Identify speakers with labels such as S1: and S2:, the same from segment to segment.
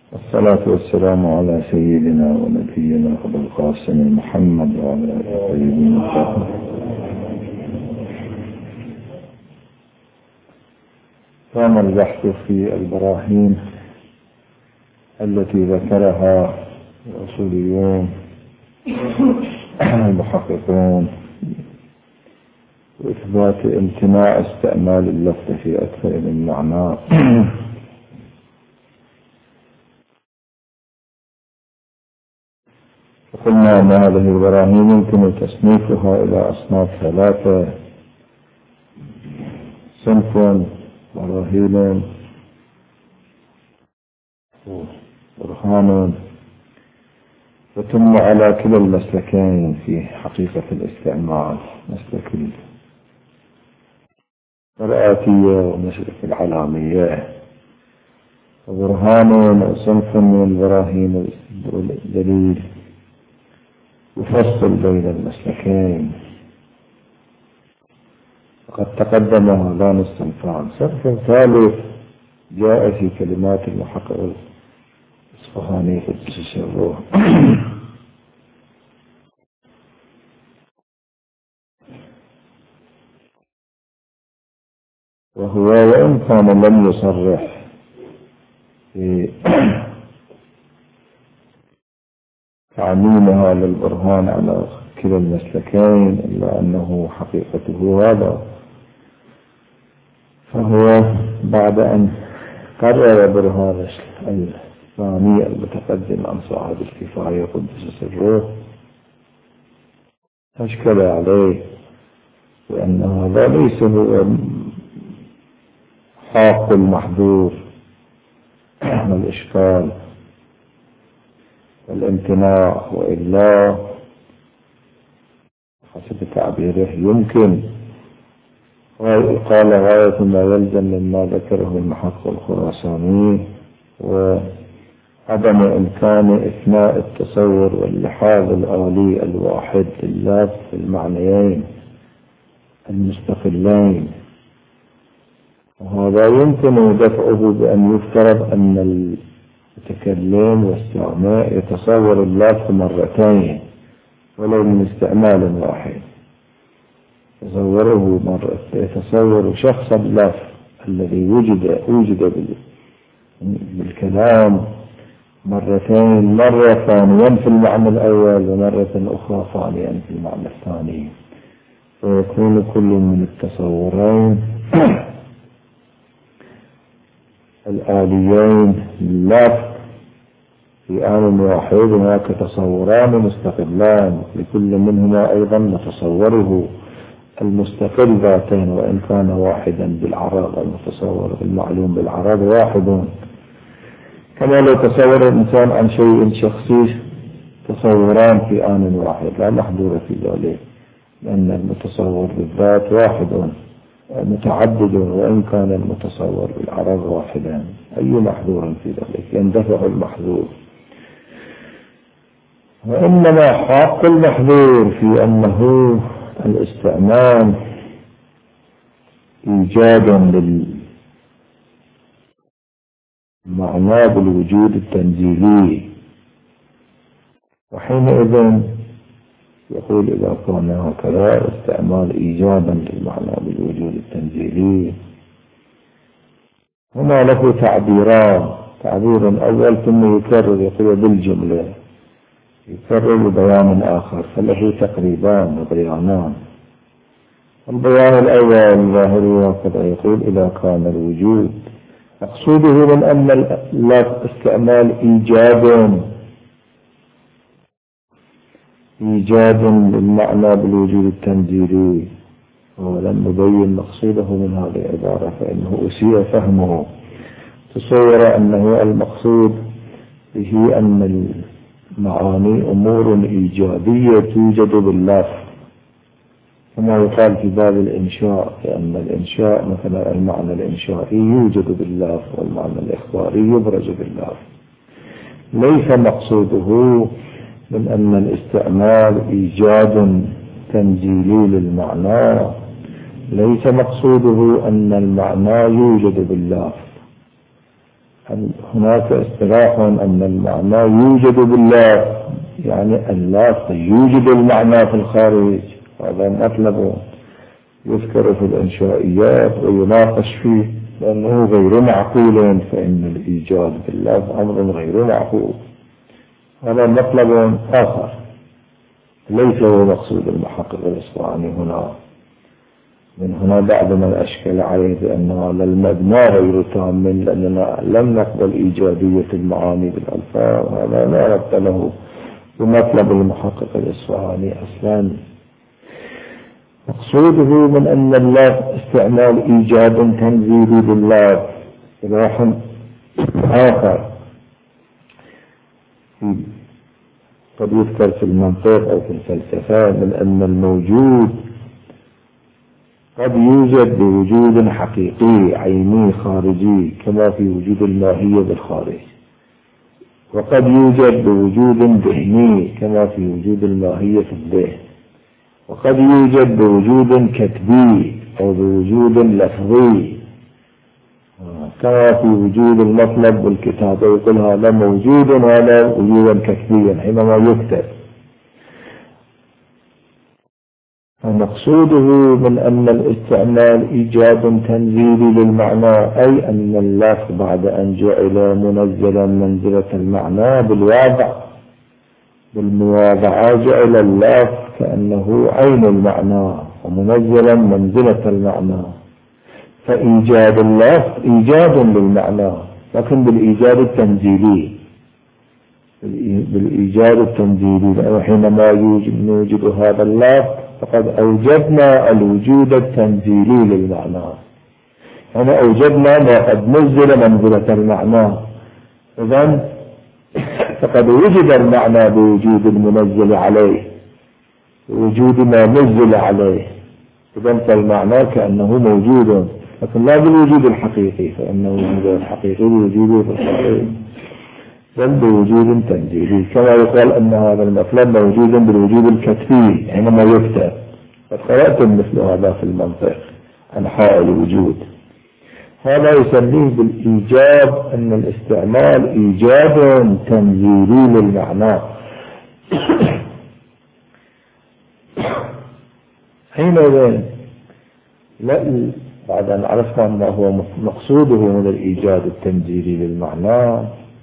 S1: والصلاة والسلام على سيدنا ونبينا أبو القاسم محمد وعلى آله الطيبين الطاهرين. كان البحث في البراهين التي ذكرها الأصوليون المحققون وإثبات امتناع استعمال اللفظ في أكثر من معنى. وقلنا أن هذه البراهين يمكن تصنيفها إلى أصناف ثلاثة: صنف براهين برهان، وتم على كلا المسلكين في حقيقة الاستعمال، مسلك المرآتية ومسلك العلامية. وبرهان صنف من البراهين الدليل يفصل بين المسلكين، وقد تقدم هذان الصنفان. صنف ثالث جاء في كلمات المحقق الإصفهاني قدس سره، وهو وإن كان لم يصرح في تعميمها للبرهان على كلا المسلكين، إلا أنه حقيقته هذا. فهو بعد أن قرر برهان الثاني المتقدم عن صاحب الكفاية قدس سره، أشكل عليه بأن هذا ليس هو حاق المحظور والإشكال والامتناع، وإلا حسب تعبيره يمكن قال غاية ما يلزم مما ذكره المحقق الخراساني وعدم إمكان إثناء التصور واللحاظ الآلي الواحد لللفظ في المعنيين المستقلين. وهذا يمكن دفعه بأن يفترض أن المتكلم والسامع يتصور اللفظ مرتين ولو من استعمال واحد. يتصور شخص اللفظ الذي وجد بالكلام مرتين، مرة ثانيا في المعنى الأول ومرة أخرى ثانيا في المعنى الثاني، فيكون كل من التصورين الآليين لللفظ في آن واحد. هناك تصوران مستقلان لكل منهما أيضا نتصوره المستقل ذاتين، وإن كان واحدا بالعرض، المتصور المعلوم بالعرض واحد. كما لو تصور الإنسان عن شيء شخصي تصوران في آن واحد لا محظور في ذلك، لأن المتصور بالذات واحد متعدد، وإن كان المتصور بالعرض واحدا. أي محظور في ذلك؟ يندفع المحظور. وإنما حق المحظور في أنه الاستعمال إيجاد للمعنى بالوجود التنزيلي، وحينئذ يقول إذا كان هكذا استعمال إيجابا للمعنى بالوجود التنزيلي. هنا له تعبيران: تعبير أول ثم يكرر، يقول بالجملة، يكرر ببيان آخر، فله تقريبان وبيانان. البيان الأول ظاهري هكذا، يقول إذا كان الوجود مقصوده من أن اللفظ استعمال إيجاد للمعنى بالوجود التنزيلي، ولم نبين مقصوده من هذه العبارة فإنه أسيء فهمه. تصور أنه المقصود به أن المعاني أمور إيجابية توجد باللفظ، كما يقال في باب الإنشاء، لأن الإنشاء مثلا المعنى الإنشائي يوجد باللفظ والمعنى الإخباري يبرز باللفظ. ليس مقصوده من أن الاستعمال إيجاد تنزيلي للمعنى، ليس مقصوده أن المعنى يوجد باللفظ، هناك اصطلاح أن المعنى يوجد بالله، يعني اللفظ يوجد المعنى في الخارج، هذا مطلب يذكر في الإنشائيات ويناقش فيه لأنه غير معقول، فإن الإيجاد بالله أمر غير معقول، هذا مطلب آخر ليس هو مقصود المحقق الإصفهاني هنا. من هنا بعض من أشكل عليه بأن هذا المبنى غير تام، لأننا لم نقبل إيجابية المعاني بالألفاظ، هذا لا ربط له بمطلب المحقق الإصفهاني أصلا. مقصوده من أن الله استعمال إيجاد تنزيلي لله اصطلاح آخر قد يذكر في المنطق أو في الفلسفة، من أن الموجود قد يوجد بوجود حقيقي عيني خارجي كما في وجود الماهية بالخارج، وقد يوجد بوجود ذهني كما في وجود الماهية في الذهن، وقد يوجد بوجود كتبي أو بوجود لفظي كما في وجود المطلب والكتابة، يقول هذا موجود وهذا وجودا كتبيا حينما يكتب. فمقصوده من أن الاستعمال إيجاد تنزيلي للمعنى، أي أن اللفظ بعد أن جعل منزلا منزلة المعنى بالمواضعة جعل اللفظ كأنه عين المعنى ومنزلا منزلة المعنى، فإيجاد اللفظ إيجاد للمعنى لكن بالإيجاد التنزيلي، وحينما نوجد هذا اللفظ فقد أوجدنا الوجود التنزيلي للمعنى، هنا أوجدنا ما قد نزل منزلة المعنى، إذن فقد وجد المعنى بوجود المنزل عليه، بوجود ما نزل عليه، إذن فالمعنى كأنه موجود لكن لا بالوجود الحقيقي، فإنه الوجود الحقيقي بوجوده في الخارج، بل بوجود تنزيلي، كما يقال أن هذا المطلب موجود بالوجود الكتبي حينما يكتب. قد قرأتم مثل هذا في المنطق أنحاء الوجود. هذا يسميه بالإيجاب، أن الاستعمال إيجاب تنزيلي للمعنى. حينئذ بعد أن عرفنا ما هو مقصوده من الإيجاد التنزيلي للمعنى،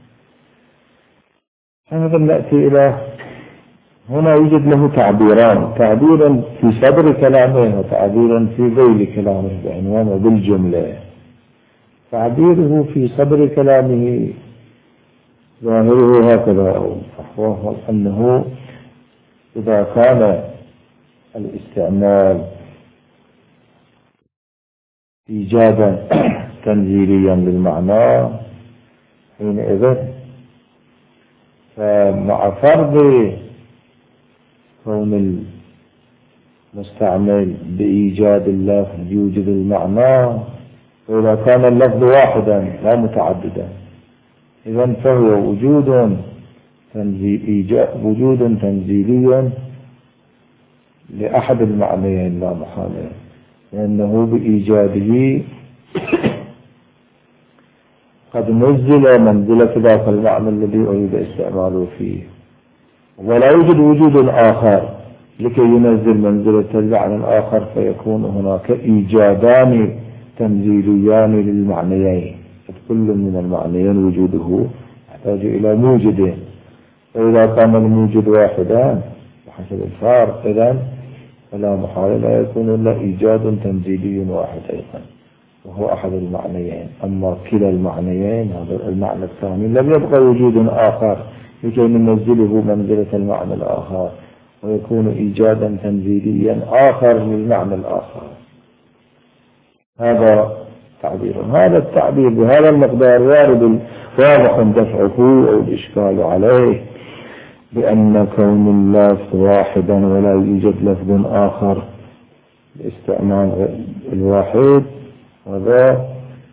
S1: هذا نأتي إلى هنا يوجد له تعبيران، تعبيرا في صدر كلامه وتعبيرا في ذيل كلامه بعنوان وبالجملة. تعبيره في صدر كلامه ظاهره هكذا أو فحواه أنه إذا كان الاستعمال إيجادا تنزيليا للمعنى حينئذ فمع فرض كون المستعمل بإيجاد اللفظ يوجد المعنى، وإذا كان اللفظ واحدا لا متعددا إذن فهو وجود تنزيلي لأحد المعنيين لا محالة، لأنه بإيجاده قد نزل منزلة ذاك المعنى الذي أريد استعماله فيه، ولا يوجد وجود آخر لكي ينزل منزلة المعنى الآخر، فيكون هناك إيجادان تنزيليان للمعنيين، كل من المعنيين وجوده يحتاج إلى موجد، فإذا كان الموجد واحدا بحسب الفارق إذن فلا محال لا يكون إلا إيجاد تنزيلي واحد أيضا وهو أحد المعنيين. أما كلا المعنيين هذا المعنى الثاني لم يبقى وجود آخر لكي ننزله منزلة المعنى الآخر ويكون إيجادا تنزيليا آخر للمعنى الآخر. هذا تعبير، هذا التعبير بهذا المقدار وارد واضح دفعه أو الإشكال عليه بأن كون اللفظ واحدا ولا يوجد لفظ آخر باستعمال الواحد هذا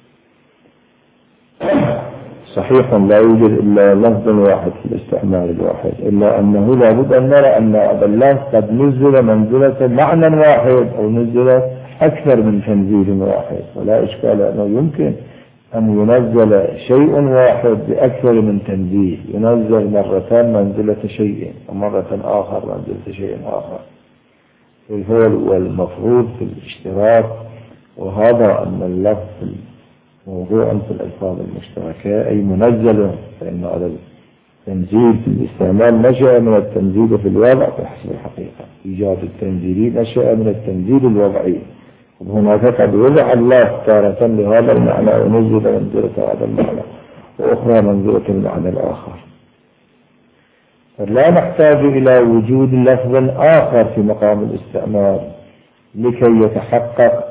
S1: صحيح، لا يوجد إلا لفظ واحد في الاستعمال الواحد، إلا أنه لابد أن نرى أن هذا اللفظ قد نزل منزلة معنى واحد أو نزل أكثر من تنزيل واحد، ولا إشكال أنه يمكن أن ينزل شيء واحد بأكثر من تنزيل، ينزل مرتان منزلة شيء ومرة آخر منزلة شيء آخر، هو المفروض في الاشتراك. وهذا أن اللفظ موضوع في الألفاظ المشتركة أي منزل، فإن هذا التنزيل في الاستعمال نشأ من التنزيل في الوضع بحسب الحقيقة. إيجاد التنزيل نشأ من التنزيل الوضعي، وهناك قد وضع الله تارة لهذا المعنى ونزل منزلة هذا المعنى، وأخرى منزلة المعنى الآخر. فلا نحتاج إلى وجود لفظ آخر في مقام الاستعمال لكي يتحقق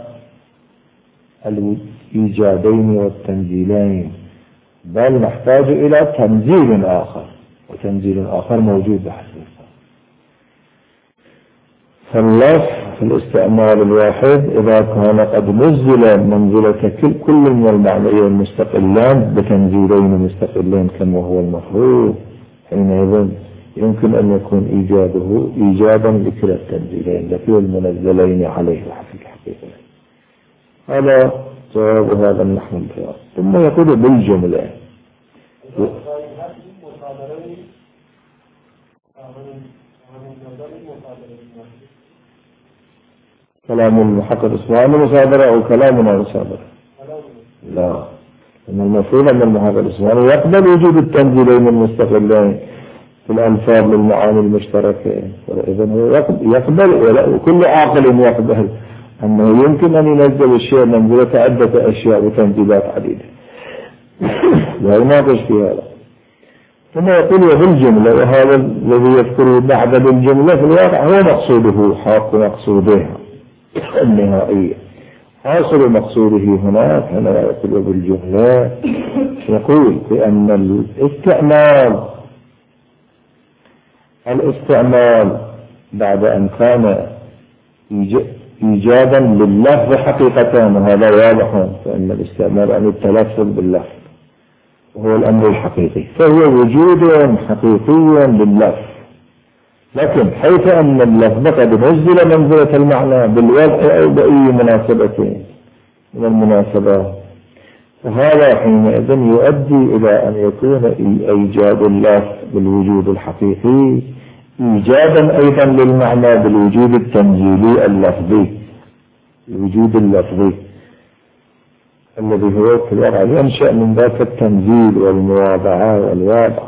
S1: الإيجادين والتنزيلين، بل نحتاج إلى تنزيل آخر، وتنزيل آخر موجود بحسب. فاللفظ في الاستعمال الواحد إذا كان قد نزل منزلة كل من المعنيين مستقلان بتنزيلين مستقلين كما هو المفروض، حينئذ يمكن أن يكون إيجاده إيجادا لكلا التنزيلين لكلا المنزلين عليه في الحقيقة. هذا جواب هذا النحو البيان. ثم يقول بالجملة كلام المحقق الإسلامي مصادرة أو كلامنا مصادرة؟ لا، إن المفروض أن المحقق الإسلامي يقبل وجود التنزيلين المستقلين في الألفاظ للمعاني المشتركة، إذن هو يقبل، وكل عاقل يقبل أنه يمكن أن ينزل الشيء منزلة عدة أشياء وتنزيلات عديدة، لا يناقش في هذا. ثم يقول وبالجملة، وهذا الذي يذكره بعد بالجملة في الواقع هو مقصوده، حق مقصوده النهائية. حاصل مقصوده هناك هنا يقول بالجملة، يقول بأن الاستعمال بعد أن كان إيجادا لللفظ حقيقة، وهذا واضح، فإن الاستعمال عن التلفظ باللفظ وهو الأمر الحقيقي، فهو وجود حقيقي لللفظ، لكن حيث أن اللفظ قد نزل منزلة المعنى بالوضع أو بأي مناسبة من المناسبات، فهذا حينئذ يؤدي إلى أن يكون إيجاد اللفظ بالوجود الحقيقي إيجادا أيضا للمعنى بالوجود التنزيلي اللفظي، الوجود اللفظي الذي هو في الوضع ينشأ من ذاك التنزيل والمواضعة والوضع.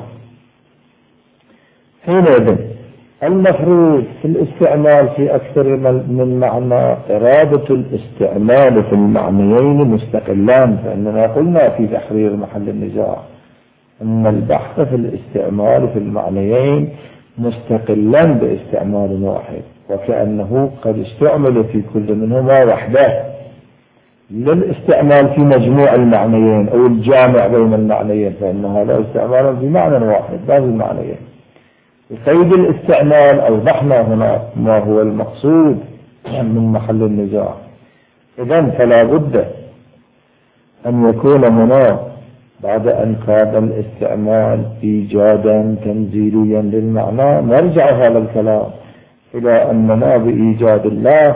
S1: حينئذ المفروض في الاستعمال في أكثر من معنى إرادة الاستعمال في المعنيين مستقلان، فإننا قلنا في تحرير محل النزاع أن البحث في الاستعمال في المعنيين مستقلا باستعمال واحد، وكأنه قد استعمل في كل منهما وحده للاستعمال في مجموع المعنيين أو الجامع بين المعنيين، فإن هذا استعمال بمعنى واحد بعض المعنيين. بقيد الاستعمال أوضحنا هنا ما هو المقصود من محل النزاع. إذن فلا بد أن يكون هنا بعد أن كان الاستعمال إيجادا تنزيليا للمعنى، نرجع هذا الكلام إلى أننا بإيجاد الله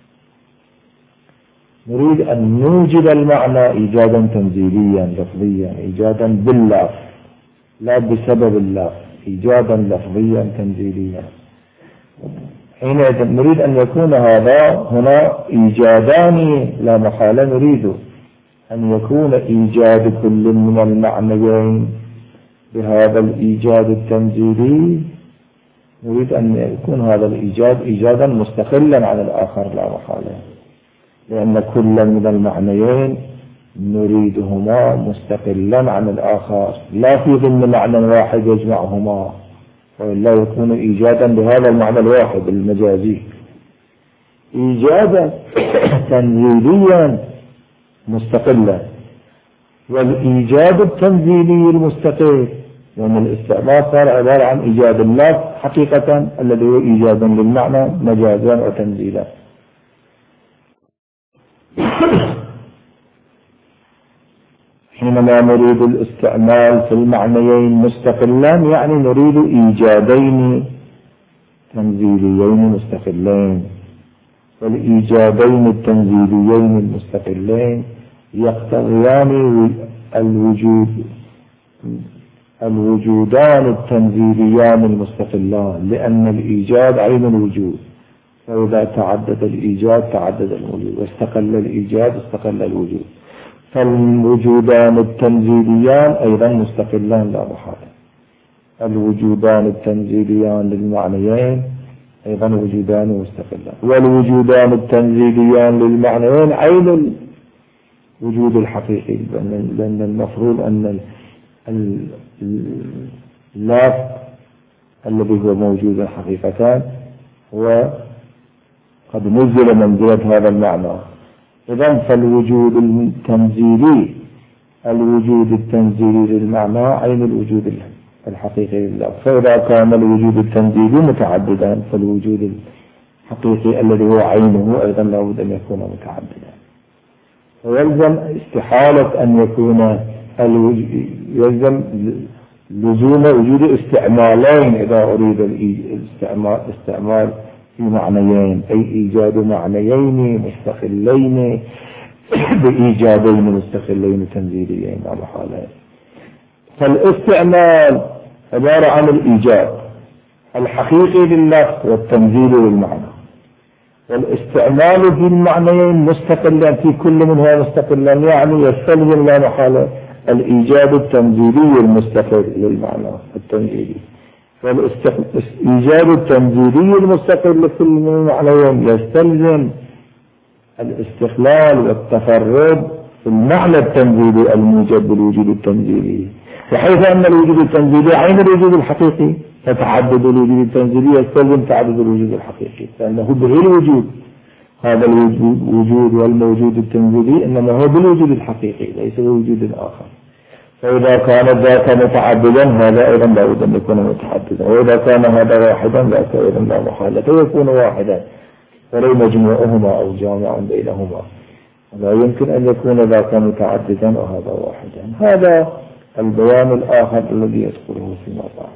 S1: نريد أن نوجد المعنى إيجادا تنزيليا لفظيا، إيجادا باللفظ لا بسبب اللفظ، إيجادا لفظيا تنزيليا. حينئذ نريد أن يكون هذا هنا إيجادان لا محالة، نريد أن يكون إيجاد كل من المعنيين بهذا الإيجاد التنزيلي، نريد أن يكون هذا الإيجاد إيجادا مستقلا عن الآخر لا محالة، لأن كل من المعنيين نريدهما مستقلا عن الآخر، لا في ضمن معنى واحد يجمعهما، وإلا يكون إيجادا لهذا المعنى الواحد المجازي، إيجادا تنزيليا مستقلا. والإيجاد التنزيلي المستقل يعني الاستعمال صار عبارة عن إيجاد اللفظ حقيقة الذي هو إيجادا للمعنى مجازا وتنزيلا. حينما نريد الاستعمال في المعنيين مستقلان يعني نريد إيجادين تنزيليين مستقلين، والإيجادين التنزيليين المستقلين يقتضيان الوجودان التنزيليان المستقلان، لأن الإيجاد عين الوجود، فإذا تعدد الإيجاد تعدد الوجود، واستقل الإيجاد استقل الوجود، فالوجودان التنزيليان أيضا مستقلان لا محالة. الوجودان التنزيليان للمعنيين أيضا وجودان مستقلان، والوجودان التنزيليان للمعنيين عين الوجود الحقيقي، لأن المفروض أن اللفظ الذي هو موجود حقيقتان هو قد نزل منزلة هذا المعنى. إذن فالوجود التنزيلي للمعنى عين الوجود الحقيقي لله. فإذا كان الوجود التنزيلي متعددا فالوجود الحقيقي الذي هو عينه أيضا لا بد أن يكون متعددا. ويلزم استحالة أن يكون يلزم لزوم وجود استعمالين إذا أريد الاستعمال في معنيين، أي إيجاد معنيين مستقلين بإيجادين مستقلين تنزيليين على حالين. فالاستعمال عبارة عن الإيجاد الحقيقي لللفظ والتنزيل للمعنى، والاستعمال في المعنيين مستقلان، في كل منها مستقلان، يعني يستلزم لا محالة الإيجاد التنزيلي المستقل للمعنى التنزيلي، والإيجاد التنزيلي المستقل لكل من المعنيين يستلزم الاستقلال والتفرد في المعنى التنزيلي الموجب بالوجود التنزيلي، بحيث أن الوجود التنزيلي عين الوجود الحقيقي، فتعدد الوجود التنزيلي يستلزم تعدد الوجود الحقيقي، لأنه به الوجود، هذا الوجود والموجود التنزيلي إنما هو بالوجود الحقيقي ليس بوجود آخر. فإذا كان ذاك متعددا هذا أيضا لا بد أن يكون متعددا، وإذا كان هذا واحدا ذاك أيضا لا محالة يكون واحدا، ولو مجموعهما أو جامع بينهما لا يمكن أن يكون ذاك متعددا وهذا واحدا. هذا البيان الآخر الذي يذكره فيما بعد.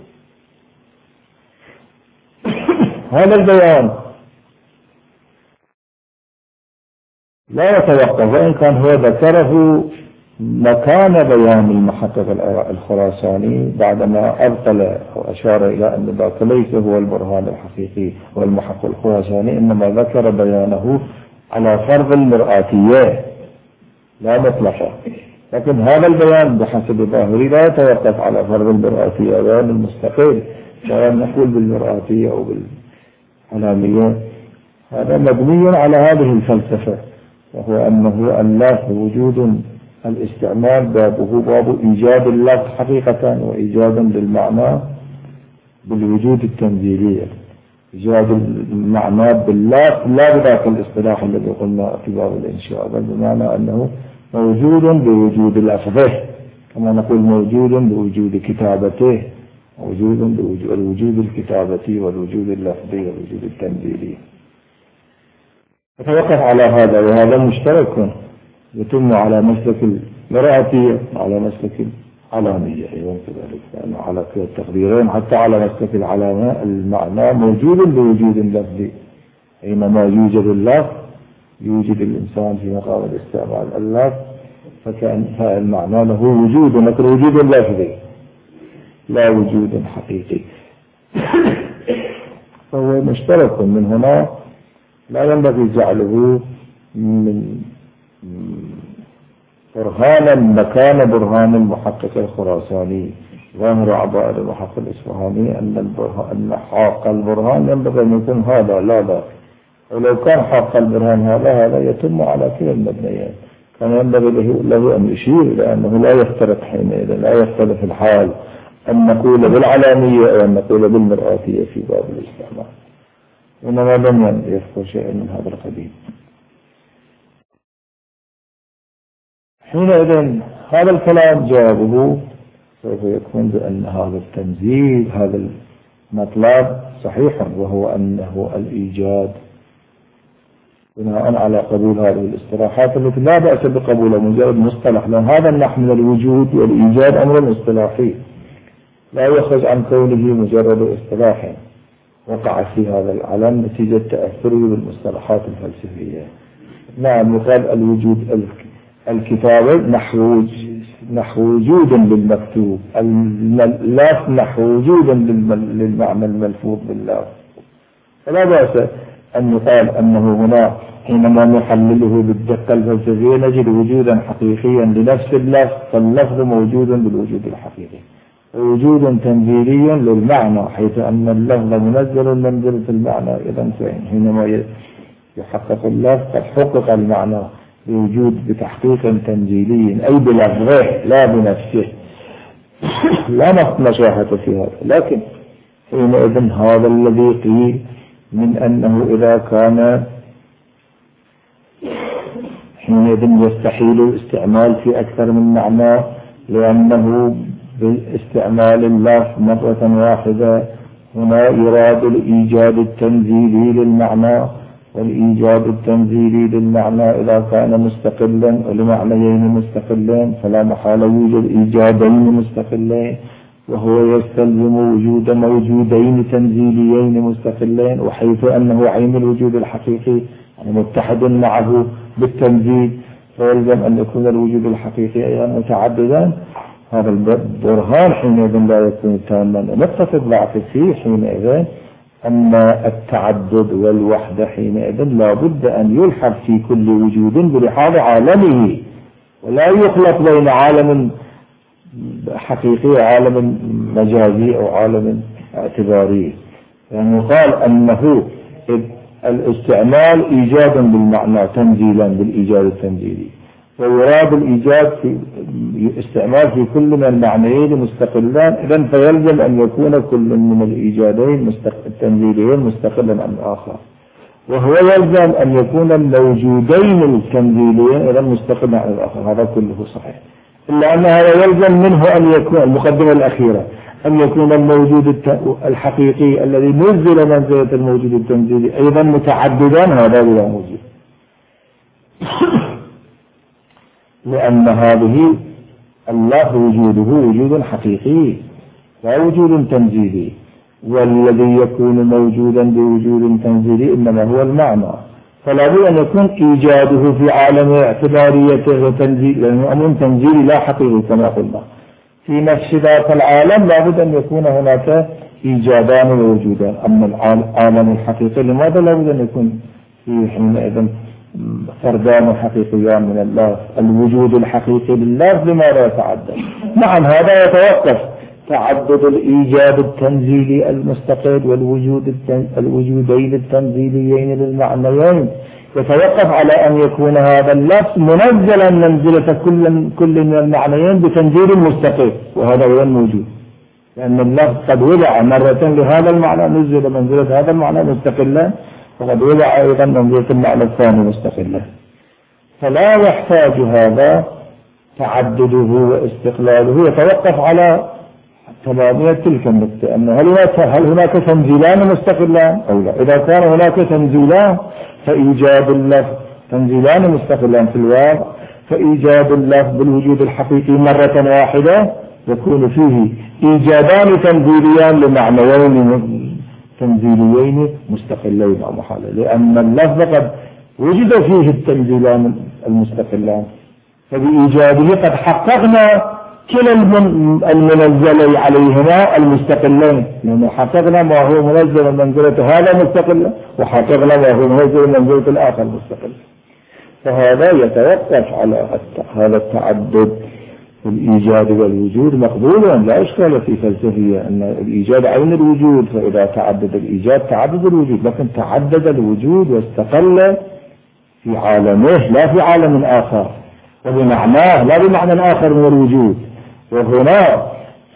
S1: هذا البيان لا يتوقف، وإن كان هو ذكره مكان بيان المحقق الخراساني بعدما أبطل أو أشار إلى أن ذاك ليس هو البرهان الحقيقي والمحقق الخراساني، إنما ذكر بيانه على فرض المرآتية لا مطلقا، لكن هذا البيان بحسب ظاهري لا يتوقف على فرض المرآتية، بيان المستقل سواء نقول بالمرآتية أو بالعلامية، هذا مبني على هذه الفلسفة، وهو أنه اللفظ وجود الاستعمال بابه باب إيجاد اللفظ حقيقة وإيجادا للمعنى بالوجود التنزيلي، إيجاد المعنى باللفظ لا بذاك الاصطلاح الذي قلنا في باب الإنشاء، بل بمعنى أنه موجود بوجود لفظه، كما نقول موجود بوجود كتابته، موجود بوجود الكتابة والوجود اللفظي والوجود التنزيلي. يتوقف على هذا، وهذا مشترك يتم على مسلك المرأة على مسلك العلامية أيضا كذلك، يعني على كلا التقديرين، حتى على مسلك العلامة المعنى موجود بوجود لفظي، حينما يوجد اللفظ يوجد الإنسان في مقام الاستعمال اللفظ، فالمعنى له وجود، لكن وجود لفظي لا وجود حقيقي. فهو مشترك، من هنا لا ينبغي جعله من برهانا مكان برهان المحقق الخراساني. ظاهر عبارة المحقق الإصفهاني أن حق البرهان ينبغي أن يكون هذا لا، ولو كان حق البرهان هذا يتم على كلا المبنيات، كان ينبغي له أن يشير إلى أنه لا يفترق حينئذ، لا يختلف الحال أن نقول بالعلامية أو أن نقول بالمرآتية في باب الاستعمال، إنما لم يذكر شيئا من هذا القبيل. حينئذ هذا الكلام جوابه سوف يكون بأن هذا التنزيل هذا المطلب صحيح، وهو أنه الإيجاد بناء على قبول هذه الاصطلاحات التي لا بأس بقبولها مجرد مصطلح، لأن هذا النحو من الوجود والإيجاد أمر اصطلاحي لا يخرج عن كونه مجرد اصطلاح وقع في هذا العالم نتيجة تأثره بالمصطلحات الفلسفية. نعم، يقال الوجود الكتابة نحو وجود للمكتوب، اللفظ نحو وجود للمعنى الملفوظ باللفظ. فلا بأس أن يقال أنه هنا حينما نحلله بالدقة الفلسفية نجد وجودا حقيقيا لنفس اللفظ، فاللفظ موجود بالوجود الحقيقي، ووجود تنزيلي للمعنى حيث أن اللفظ منزل منزلة المعنى. إذن حينما يحقق اللفظ قد حقق المعنى بوجود بتحقيق تنزيلي، أي بلفظه لا بنفسه. لا مشاهة في هذا، لكن حينئذ هذا الذي قيل من أنه إذا كان حينئذ يستحيل الاستعمال في أكثر من معنى، لأنه باستعمال اللفظ مرة واحدة هنا يراد الإيجاد التنزيلي للمعنى، والإيجاد التنزيلي للمعنى إذا كان مستقلا ولمعنيين مستقلين فلا محال يوجد إيجادين مستقلين، وهو يستلزم وجود موجودين تنزيليين مستقلين، وحيث أنه عين الوجود الحقيقي يعني متحد معه بالتنزيل فيلزم أن يكون الوجود الحقيقي أيضا متعددا. هذا البرهان حينئذ لا يكون تاما. نقطة الضعف فيه حينئذ أن التعدد والوحدة حينئذ لا بد أن يلحق في كل وجود بلحاظ عالمه، ولا يخلط بين عالم حقيقي وعالم مجازي أو عالم اعتباري. يعني يقال أنه الاستعمال إيجادا بالمعنى تنزيلا بالإيجاد التنزيلي، ويراد الإيجاد في استعمال في كل من المعنيين مستقلان، إذن فيلزم أن يكون كل من الإيجادين التنزيليين مستقلا عن الآخر، وهو يلزم أن يكون الموجودين التنزيليين إذن مستقلا عن الآخر. هذا كله صحيح، إلا أن هذا يلزم منه أن يكون المقدمة الأخيرة أن يكون الموجود الحقيقي الذي نزل منزلة الموجود التنزيلي أيضا متعددا، هذا لا موجود. لأن هذه الله وجوده وجود حقيقي لا وجود تنزيلي، والذي يكون موجودا بوجود تنزيلي إنما هو المعنى، فلا بد أن يكون إيجاده في عالم اعتباريته وتنزيل، لأنه أمر تنزيلي لا حقيقي كما قلنا. في نفس ذات العالم لا بد أن يكون هناك إيجادان ووجودان. أما العالم الحقيقي لماذا لا بد أن يكون فيه حينئذ فردان حقيقيان من الله؟ الوجود الحقيقي لله لماذا يتعدد؟ نعم هذا يتوقف تعدد الإيجاد التنزيلي المستقل والوجودين التنزيليين للمعنيين يتوقف على أن يكون هذا اللفظ منزلا منزلة كل من المعنيين بتنزيل مستقل، وهذا هو الموجود، لأن اللفظ قد وضع مرة لهذا المعنى نزل منزلة هذا المعنى مستقلا، وقد وضع أيضا منزلة المعنى الثاني مستقلا. فلا يحتاج هذا تعدده واستقلاله يتوقف على تمامية تلك النقطة، أن هل هناك تنزيلان مستقلان أو لا؟ إذا كان هناك تنزيلان فإيجاد اللفظ تنزيلان مستقلان في الواقع، فإيجاد اللفظ بالوجود الحقيقي مرة واحدة يكون فيه إيجادان تنزيليان لمعنيين تنزيليين مستقلين أو محالة، لأن اللفظ قد وجد فيه التنزيلان المستقلان، فبإيجاده قد حققنا كلا المنزل عليهما المستقلين، لأنه حققنا ما هو منزل منزلة هذا مستقل، وحققنا ما هو منزل منزلة الآخر مستقل. فهذا يتوقف على هذا التعدد الإيجاد والوجود مقبول، لا إشكال في فلسفية أن الإيجاد عين الوجود، فإذا تعدد الإيجاد تعدد الوجود، لكن تعدد الوجود واستقل في عالمه لا في عالم آخر، وبمعناه لا بمعنى آخر من الوجود. وهنا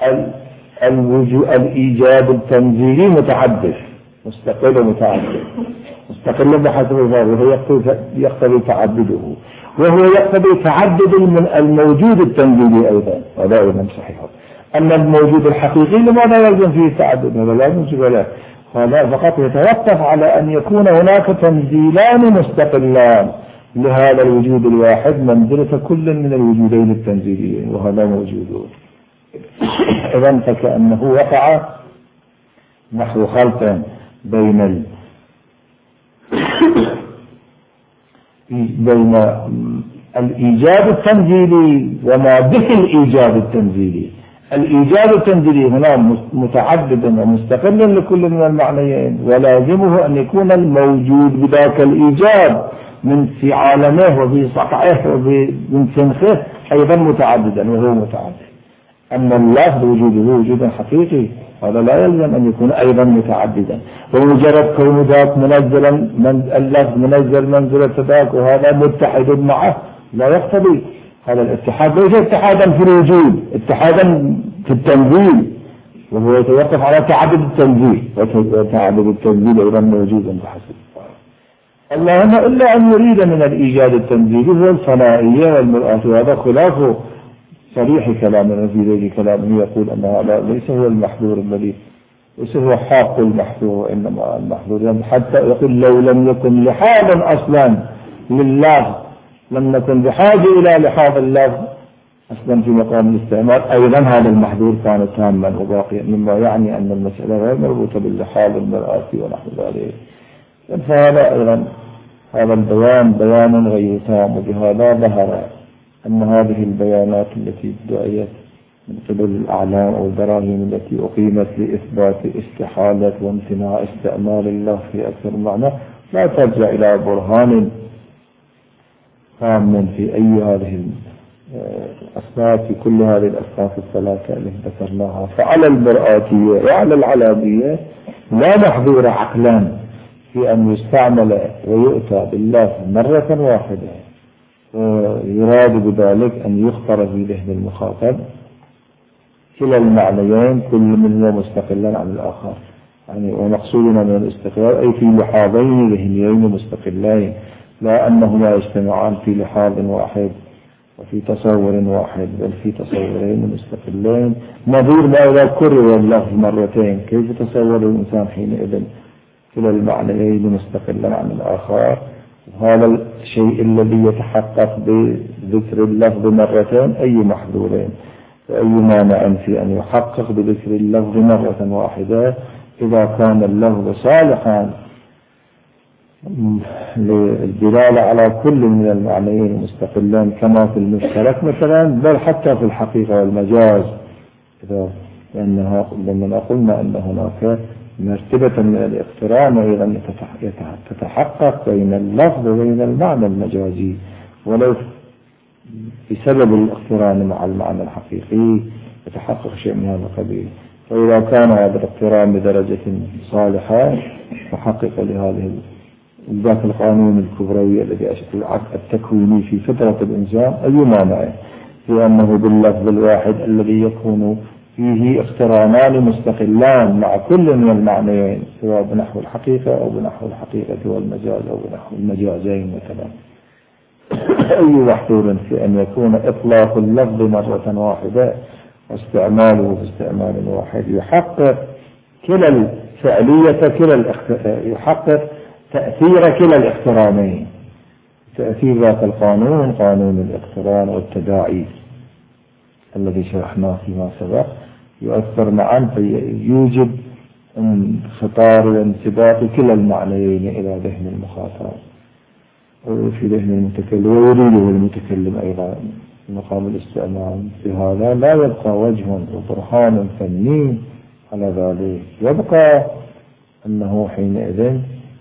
S1: الإيجاد التنزيلي متعدد مستقل ومتعدد، مستقل بحسب الظاهر وهو يقتضي تعدده، وهو يقتضي تعدد الموجود التنزيلي أيضا، هذا أيضا صحيح. أما الموجود الحقيقي لماذا يلزم فيه التعدد؟ هذا لا يجب له، هذا فقط يتوقف على أن يكون هناك تنزيلان مستقلان لهذا الوجود الواحد منزلة كل من الوجودين التنزيليين، وهذا موجود. إذن فكأنه وقع نحو خلط بين الإيجاب التنزيلي وما به الإيجاب التنزيلي. الإيجاب التنزيلي هنا متعدد ومستقل لكل من المعنيين، ولازمه أن يكون الموجود بذاك الإيجاب من في عالمه وفي صقعه ومن سنخه أيضا متعددا وهو متعدد. أما اللفظ وجوده وجودا حقيقي هذا لا يلزم أن يكون أيضا متعددا، ومجرد كون ذاك منزلا اللفظ منزل منزلة ذاك وهذا متحد معه لا يقتضي هذا الاتحاد. ليس اتحادا في الوجود، اتحادا في التنزيل، وهو يتوقف على تعدد التنزيل، وتعدد التنزيل أيضا موجودا بحسب اللهم إلا أن يريد من الإيجاد التنزيلي هو الفنائية والمرآة، وهذا خلاف صريح كلامنا في ذلك كلامه يقول أن هذا ليس هو المحظور الذي ليس هو حق المحظور، وإنما المحظور يعني حتى يقول لو لم يكن لحاظ أصلا لله لم نكن بحاجة إلى لحاظ الله أصلا في مقام الاستعمال، أيضا هذا المحظور كان تاما وباقيا، مما يعني أن المسألة غير مربوطة باللحاظ المرآة ونحو ذلك. فهذا أيضا هذا البيان بيان غير تام، وبهذا ظهر أن هذه البيانات التي ادعيت من قبل الأعلام أو البراهين التي أقيمت لإثبات استحالة وامتناع استعمال الله في أكثر معنى لا ترجع إلى برهان تام في أي هذه الأصناف، في كل هذه الأصناف الثلاثة التي ذكرناها. فعلى المرآتية وعلى العلامية لا محظور عقلا في أن يستعمل ويؤتى بالله مرة واحدة، ويراد بذلك أن يخطر في ذهن المخاطب كلا المعنيين كل منهما مستقلا عن الآخر، يعني ومقصودنا من الاستقلال أي في لحاظين ذهنيين مستقلين، لا أنهما يجتمعان في لحاظ واحد وفي تصور واحد، بل في تصورين مستقلين. نظير ما إذا كرر اللفظ مرتين كيف تصور الإنسان حينئذ كلا المعنيين مستقلا عن الآخر؟ هذا الشيء الذي يتحقق بذكر اللفظ مرتين أي محظورين، فأي مانع في أن يحقق بذكر اللفظ مرة واحدة إذا كان اللفظ صالحا للدلالة على كل من المعنيين المستقلين كما في المشترك مثلا، بل حتى في الحقيقة والمجاز، لأننا قلنا أن هناك مرتبة من الاقتران أيضا تتحقق بين اللفظ وبين المعنى المجازي، ولو بسبب الاقتران مع المعنى الحقيقي يتحقق شيء من هذا القبيل. فإذا كان هذا الاقتران بدرجة صالحة محقق لهذه ذات القانون الكبروي الذي التكويني في فطرة الإنسان، أي مانع في أنه باللفظ الواحد الذي يكون فيه اقترانان مستقلان مع كل من المعنيين سواء بنحو الحقيقة أو بنحو الحقيقة والمجاز أو بنحو المجازين مثلا، أي محظور في أن يكون إطلاق اللفظ مرة واحدة واستعماله باستعمال واحد يحقق كلا الفعلية يحقق تأثير كلا الاقترانين، تأثير ذات القانون قانون الاقتران والتداعي الذي شرحناه فيما سبق يؤثر معا فيوجب انخطار وانسباق كلا المعنيين إلى ذهن المخاطب وفي ذهن المتكلم، ويريده المتكلم أيضا مقام الاستعمال. في هذا لا يبقى وجه وبرهان فني على ذلك، يبقى أنه حينئذ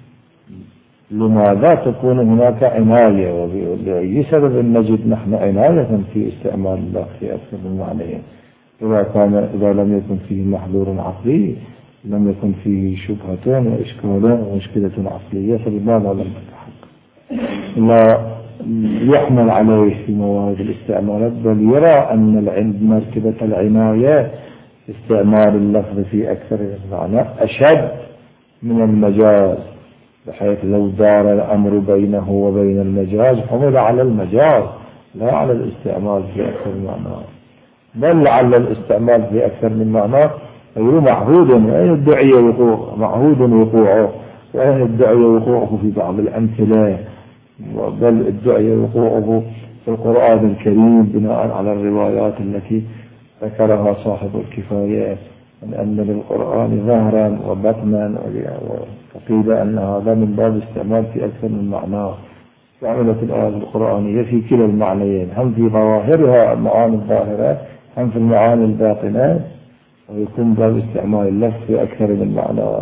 S1: لماذا تكون هناك عناية، وبأي سبب نجد نحن عناية في استعمال الله في أكثر من معنيين؟ إذا لم يكن فيه محظور عقلي لم يكن فيه شبهة وإشكال ومشكلة عقلية، فلماذا لم تتحقق؟ لا يحمل عليه في موارد الاستعمالات، بل يرى أن مرتبة العناية استعمال اللفظ في أكثر المعنى أشد من المجاز، بحيث لو دار الأمر بينه وبين المجاز حمل على المجاز لا على الاستعمال في أكثر من معنى، بل على الاستعمال في أكثر من معنى غير معهود، وإن ادعي وقوع معهود وقوعه، وإن ادعي وقوعه في بعض الأمثلة، بل ادعي وقوعه في القرآن الكريم بناء على الروايات التي ذكرها صاحب الكفاية من أن للقرآن ظهرا وبطنا، وقيل أن هذا من باب استعمال في أكثر من معنى، استعملت الآيات القرآنية في كلا المعنيين، هم في ظواهرها المعاني الظاهرات، هم في المعاني الباطنات، ويكون باب استعمال اللفظ في أكثر من معنى.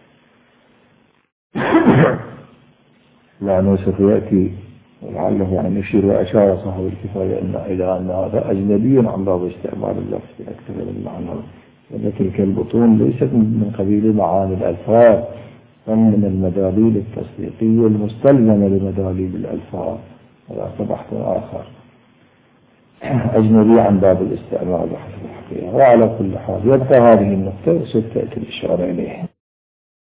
S1: لأنه سوف يأتي ولعله يعني يشير وأشار صاحب الكفاية إلى أن هذا أجنبي عن باب استعمال اللفظ في أكثر من معنى، وأن تلك البطون ليست من قبيل معاني الألفاظ، بل من المداليل التصديقية المستلزمة لمداليل الألفاظ. هذا بحث آخر أجنبي عن باب الاستعمال بحث الحقيقة. وعلى كل حال يبقى هذه النقطة وستأتي الإشارة إليها.